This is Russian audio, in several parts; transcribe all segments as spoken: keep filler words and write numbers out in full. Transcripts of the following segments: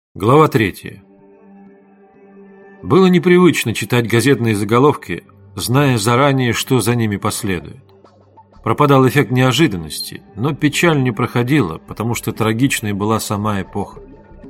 Глава третья. Было непривычно читать газетные заголовки, зная заранее, что за ними последует. Пропадал эффект неожиданности, но печаль не проходила, потому что трагичной была сама эпоха.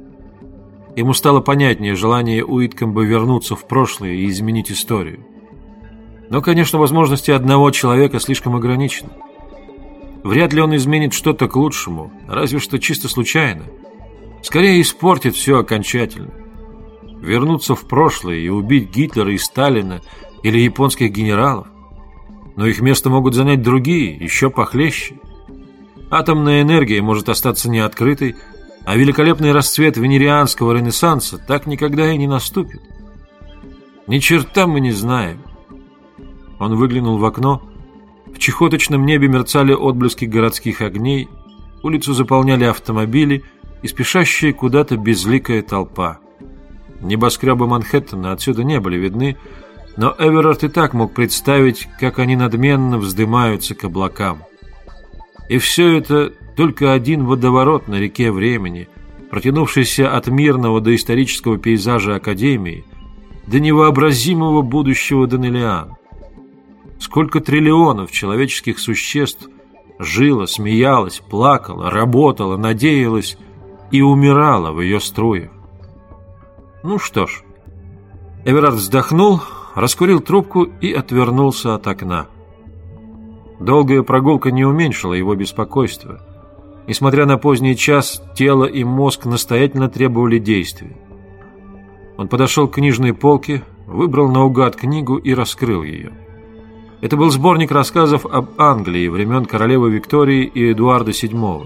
Ему стало понятнее желание Уиткомба вернуться в прошлое и изменить историю. Но, конечно, возможности одного человека слишком ограничены. Вряд ли он изменит что-то к лучшему, разве что чисто случайно. Скорее испортит все окончательно. Вернуться в прошлое и убить Гитлера и Сталина или японских генералов. Но их место могут занять другие, еще похлеще. Атомная энергия может остаться неоткрытой, а великолепный расцвет венерианского ренессанса так никогда и не наступит. Ни черта мы не знаем. Он выглянул в окно. В чахоточном небе мерцали отблески городских огней, улицу заполняли автомобили и спешащая куда-то безликая толпа. Небоскребы Манхэттена отсюда не были видны, но Эверард и так мог представить, как они надменно вздымаются к облакам. И все это только один водоворот на реке времени, протянувшийся от мирного доисторического пейзажа Академии до невообразимого будущего Данелиан. Сколько триллионов человеческих существ жило, смеялось, плакало, работало, надеялось и умирало в ее струях. Ну что ж, Эверард вздохнул, раскурил трубку и отвернулся от окна. Долгая прогулка не уменьшила его беспокойства. Несмотря на поздний час, тело и мозг настоятельно требовали действия. Он подошел к книжной полке, выбрал наугад книгу и раскрыл ее. Это был сборник рассказов об Англии времен королевы Виктории и Эдуарда седьмого.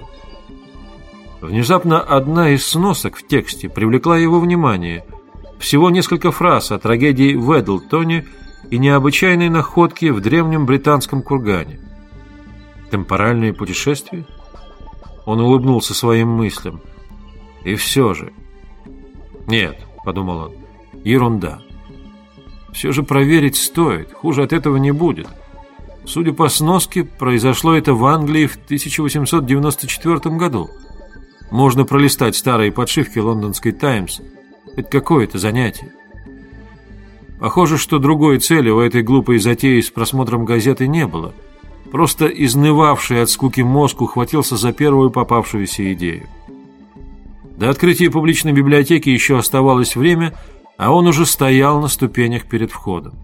Внезапно одна из сносок в тексте привлекла его внимание. Всего несколько фраз о трагедии в Эдлтоне и необычайной находке в древнем британском кургане. Темпоральные путешествия? Он улыбнулся своим мыслям. И все же... Нет, подумал он, ерунда. Все же проверить стоит, хуже от этого не будет. Судя по сноске, произошло это в Англии в тысяча восемьсот девяносто четвёртом году. Можно пролистать старые подшивки лондонской «Таймс». Это какое-то занятие. Похоже, что другой цели у этой глупой затеи с просмотром газеты не было. Просто изнывавший от скуки мозг ухватился за первую попавшуюся идею. До открытия публичной библиотеки еще оставалось время, а он уже стоял на ступенях перед входом.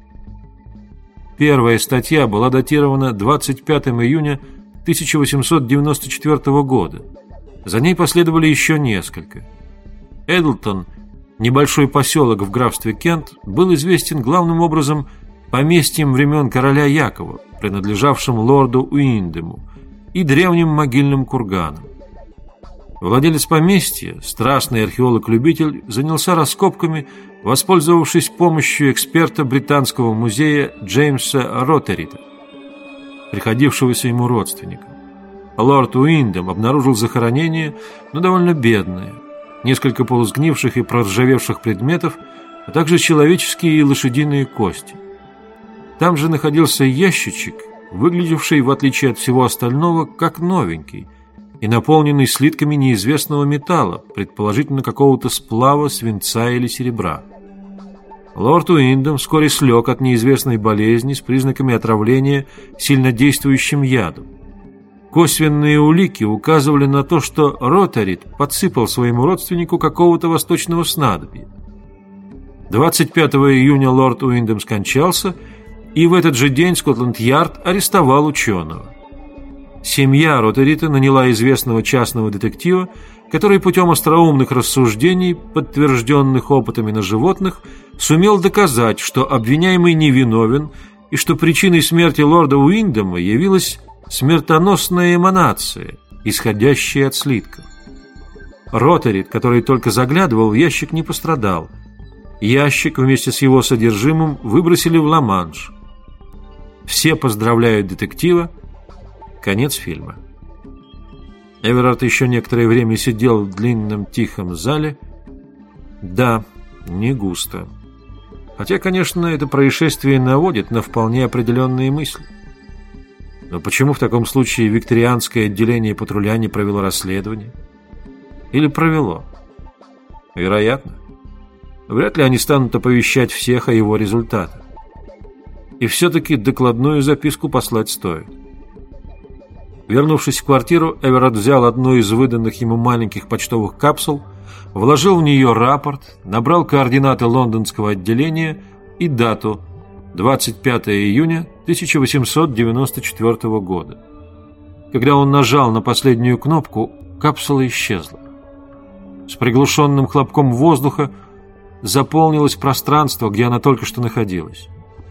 Первая статья была датирована двадцать пятого июня тысяча восемьсот девяносто четвёртого года. За ней последовали еще несколько. Эдлтон, небольшой поселок в графстве Кент, был известен главным образом поместьем времен короля Якова, принадлежавшим лорду Уиндему, и древним могильным курганом. Владелец поместья, страстный археолог-любитель, занялся раскопками, воспользовавшись помощью эксперта британского музея Джеймса Ротерита, приходившегося ему родственником. Лорд Уиндем обнаружил захоронение, но довольно бедное, несколько полусгнивших и проржавевших предметов, а также человеческие и лошадиные кости. Там же находился ящичек, выглядевший, в отличие от всего остального, как новенький, и наполненный слитками неизвестного металла, предположительно какого-то сплава свинца или серебра. Лорд Уиндем вскоре слег от неизвестной болезни с признаками отравления сильнодействующим ядом. Косвенные улики указывали на то, что Ротерит подсыпал своему родственнику какого-то восточного снадобья. двадцать пятого июня лорд Уиндем скончался, и в этот же день Скотланд-Ярд арестовал ученого. Семья Ротерита наняла известного частного детектива, который путем остроумных рассуждений, подтвержденных опытами на животных, сумел доказать, что обвиняемый невиновен и что причиной смерти лорда Уиндема явилась смертоносная эманация, исходящая от слитков. Ротерит, который только заглядывал в ящик, не пострадал. Ящик вместе с его содержимым выбросили в Ла-Манш. Все поздравляют детектива. Конец фильма. Эверард еще некоторое время сидел в длинном тихом зале. Да, не густо. Хотя, конечно, это происшествие наводит на вполне определенные мысли. Но почему в таком случае викторианское отделение патруля не провело расследование? Или провело? Вероятно. Вряд ли они станут оповещать всех о его результатах. И все-таки докладную записку послать стоит. Вернувшись в квартиру, Эверетт взял одну из выданных ему маленьких почтовых капсул, вложил в нее рапорт, набрал координаты лондонского отделения и дату двадцать пятое июня тысяча восемьсот девяносто четвёртого года. Когда он нажал на последнюю кнопку, капсула исчезла. С приглушенным хлопком воздуха заполнилось пространство, где она только что находилась.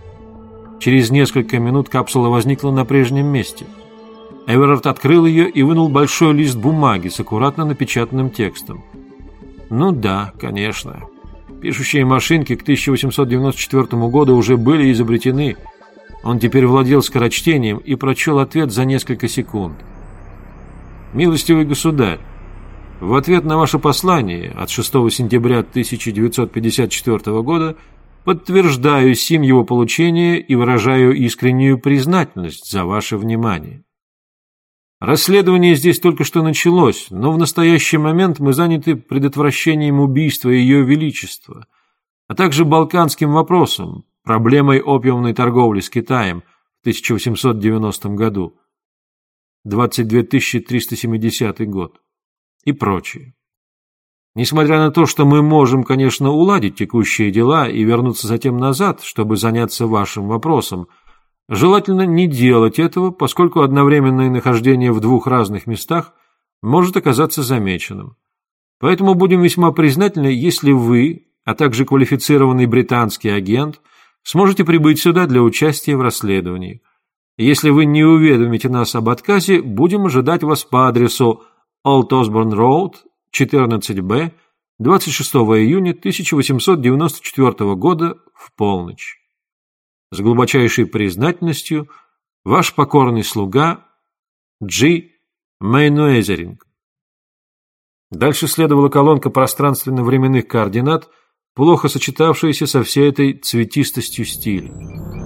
Через несколько минут капсула возникла на прежнем месте. Эверетт открыл ее и вынул большой лист бумаги с аккуратно напечатанным текстом. Ну да, конечно. Пишущие машинки к тысяча восемьсот девяносто четвёртому году уже были изобретены. Он теперь владел скорочтением и прочел ответ за несколько секунд. «Милостивый государь, в ответ на ваше послание от шестого сентября тысяча девятьсот пятьдесят четвёртого года подтверждаю сим его получение и выражаю искреннюю признательность за ваше внимание. Расследование здесь только что началось, но в настоящий момент мы заняты предотвращением убийства Ее Величества, а также балканским вопросом, проблемой опиумной торговли с Китаем в тысяча восемьсот девяностом году, двадцать две тысячи триста семидесятый год и прочее. Несмотря на то, что мы можем, конечно, уладить текущие дела и вернуться затем назад, чтобы заняться вашим вопросом, желательно не делать этого, поскольку одновременное нахождение в двух разных местах может оказаться замеченным. Поэтому будем весьма признательны, если вы, а также квалифицированный британский агент, сможете прибыть сюда для участия в расследовании. Если вы не уведомите нас об отказе, будем ожидать вас по адресу Олд Осборн Роуд, четырнадцать Б, двадцать шестого июня тысяча восемьсот девяносто четвёртого года в полночь. С глубочайшей признательностью, ваш покорный слуга Джи Мейнуэзеринг. Дальше следовала колонка пространственно-временных координат, плохо сочетавшаяся со всей этой цветистостью стиля.